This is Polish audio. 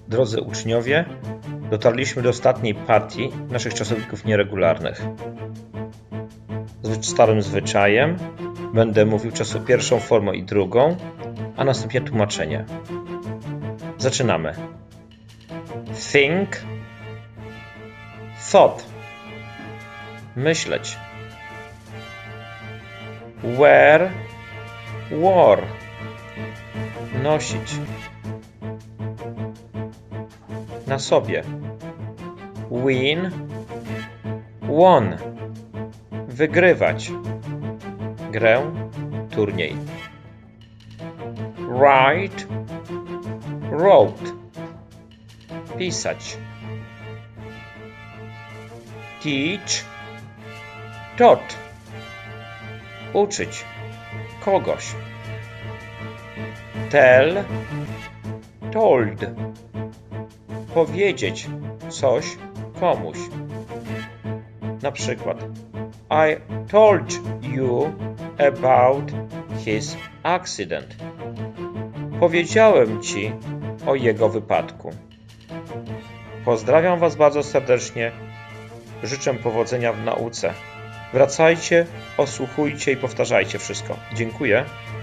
Drodzy uczniowie, dotarliśmy do ostatniej partii naszych czasowników nieregularnych. Starym zwyczajem będę mówił pierwszą formę i drugą, a następnie tłumaczenie. Zaczynamy. Think, thought. Myśleć. Wear, wore. Nosić. Na sobie. Win, won. Wygrywać. Grę, turniej. Write, wrote. Pisać. Teach, taught. Uczyć kogoś. Tell, told. Powiedzieć coś komuś. Na przykład I told you about his accident. Powiedziałem ci o jego wypadku. Pozdrawiam Was bardzo serdecznie. Życzę powodzenia w nauce. Wracajcie, osłuchujcie i powtarzajcie wszystko. Dziękuję.